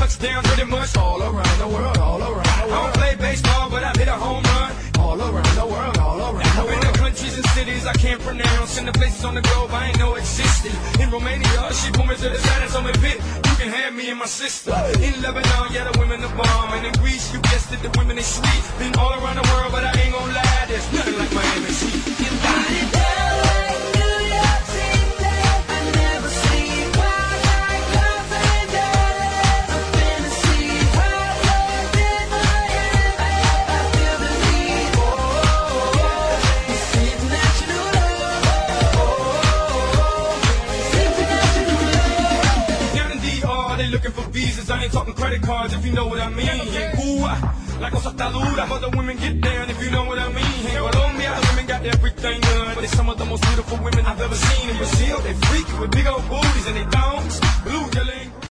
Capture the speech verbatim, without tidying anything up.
touchdowns pretty much all around the world, all around the world. I don't play baseball, but I hit a home run all around the world, all around the world. I've been to countries and cities I can't pronounce, and the places on the globe I ain't know existed. In Romania, she pulled me to the side and told me, "Pit, you can have me and my sister." In Lebanon, yeah, the women are bomb, and in Greece, you guessed it, the women is sweet. Been all around the world, but I ain't gonna lie, there's nothing like Miami Heat. You got it down like New York City. I never sleep. Wild like Los Angeles. Up in the sea. Hot like in Miami. I feel the need. Oh, oh, oh. It's international love. Oh, oh, oh. It's international love. Down in D R, they looking for visas. I ain't talking credit cards, if you know what I mean. In Cuba, la cosa está dura, but the women get down, if you know what I mean. In Colombia, the women got everything done, but it's some of the most beautiful women I've ever seen. In Brazil, they freaky with big old booties and they don't. Blue, yellow, and green.